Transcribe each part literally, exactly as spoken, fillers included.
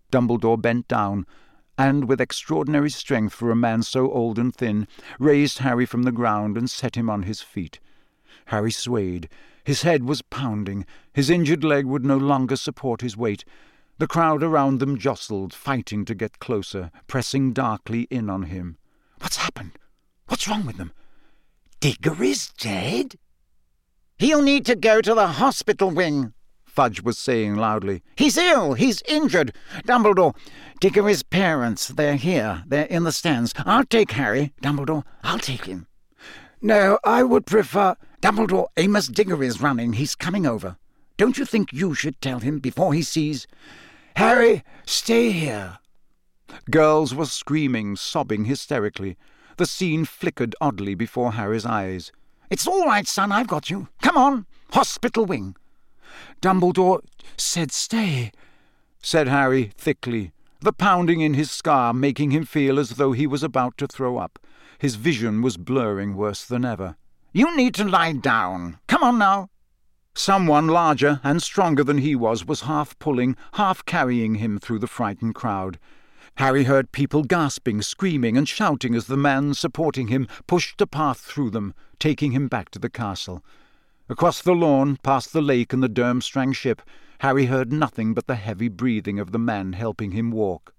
Dumbledore bent down, and, with extraordinary strength for a man so old and thin, raised Harry from the ground and set him on his feet. Harry swayed. His head was pounding. His injured leg would no longer support his weight. The crowd around them jostled, fighting to get closer, pressing darkly in on him. "What's happened? What's wrong with them?" "Diggory's dead? He'll need to go to the hospital wing," Fudge was saying loudly. "He's ill. He's injured. Dumbledore, Diggory's parents, they're here. They're in the stands. I'll take Harry. Dumbledore, I'll take him." "No, I would prefer—" "Dumbledore, Amos Diggory's running. He's coming over. Don't you think you should tell him before he sees—" "Harry, stay here." Girls were screaming, sobbing hysterically. The scene flickered oddly before Harry's eyes. "It's all right, son, I've got you. Come on, hospital wing." "Dumbledore said stay," said Harry thickly, the pounding in his scar making him feel as though he was about to throw up. His vision was blurring worse than ever. "You need to lie down. Come on now." Someone larger and stronger than he was was half pulling, half carrying him through the frightened crowd. Harry heard people gasping, screaming, and shouting as the man supporting him pushed a path through them, taking him back to the castle. Across the lawn, past the lake and the Durmstrang ship, Harry heard nothing but the heavy breathing of the man helping him walk.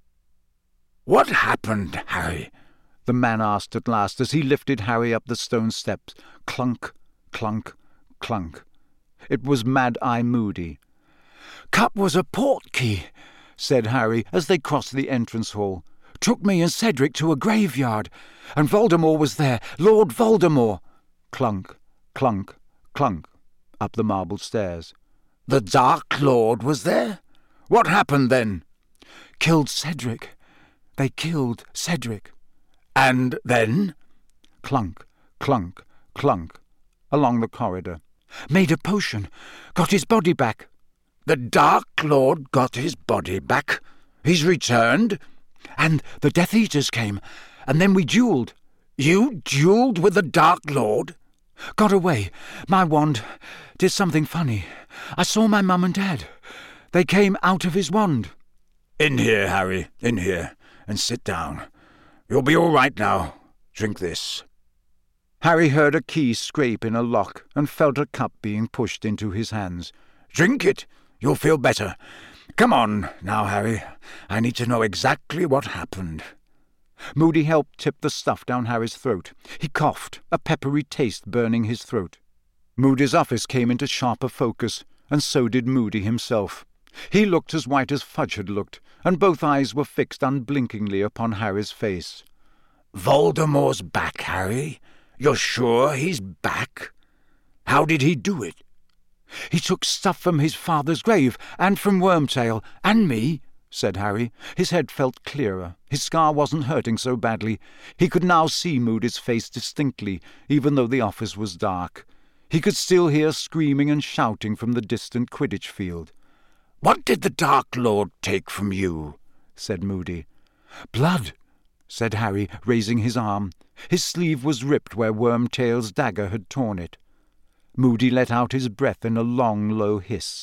"What happened, Harry?" the man asked at last as he lifted Harry up the stone steps. Clunk, clunk, clunk. It was Mad-Eye Moody. "Cup was a portkey," said Harry as they crossed the entrance hall. "Took me and Cedric to a graveyard, and Voldemort was there, Lord Voldemort." Clunk, clunk, clunk, up the marble stairs. "The Dark Lord was there? What happened then?" "Killed Cedric. They killed Cedric." "And then?" Clunk, clunk, clunk, along the corridor. "Made a potion. Got his body back." "The Dark Lord got his body back? He's returned?" "And the Death Eaters came, and then we duelled." "You duelled with the Dark Lord?" "Got away. My wand did something funny. I saw my mum and dad. They came out of his wand." "In here, Harry, in here, and sit down. You'll be all right now. Drink this." Harry heard a key scrape in a lock and felt a cup being pushed into his hands. "Drink it. You'll feel better. Come on now, Harry. I need to know exactly what happened." Moody helped tip the stuff down Harry's throat. He coughed, a peppery taste burning his throat. Moody's office came into sharper focus, and so did Moody himself. He looked as white as Fudge had looked, and both eyes were fixed unblinkingly upon Harry's face. "Voldemort's back, Harry? You're sure he's back? How did he do it?" "He took stuff from his father's grave, and from Wormtail, and me," said Harry. His head felt clearer. His scar wasn't hurting so badly. He could now see Moody's face distinctly, even though the office was dark. He could still hear screaming and shouting from the distant Quidditch field. "What did the Dark Lord take from you?" said Moody. "Blood," said Harry, raising his arm. His sleeve was ripped where Wormtail's dagger had torn it. Moody let out his breath in a long, low hiss.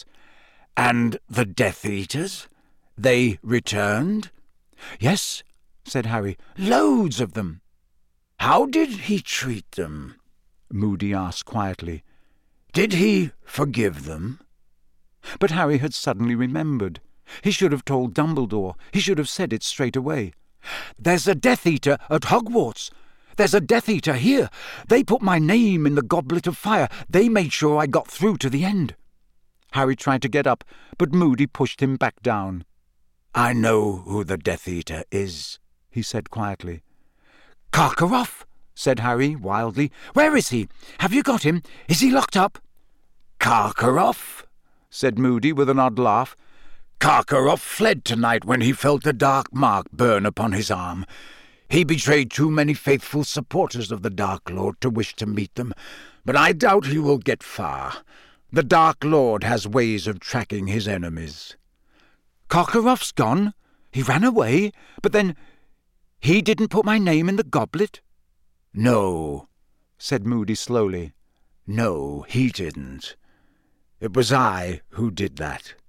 "And the Death Eaters? They returned?" "Yes," said Harry. "Loads of them." "How did he treat them?" Moody asked quietly. "Did he forgive them?" But Harry had suddenly remembered. He should have told Dumbledore. He should have said it straight away. "There's a Death Eater at Hogwarts. There's a Death Eater here. They put my name in the Goblet of Fire. They made sure I got through to the end." Harry tried to get up, but Moody pushed him back down. "I know who the Death Eater is," he said quietly. "Karkaroff," said Harry wildly. "Where is he? Have you got him? Is he locked up?" "Karkaroff?" said Moody with an odd laugh. "Karkaroff fled tonight when he felt a dark mark burn upon his arm. He betrayed too many faithful supporters of the Dark Lord to wish to meet them, but I doubt he will get far. The Dark Lord has ways of tracking his enemies." "Karkaroff's gone? He ran away? But then he didn't put my name in the goblet?" "No," said Moody slowly. "No, he didn't. It was I who did that."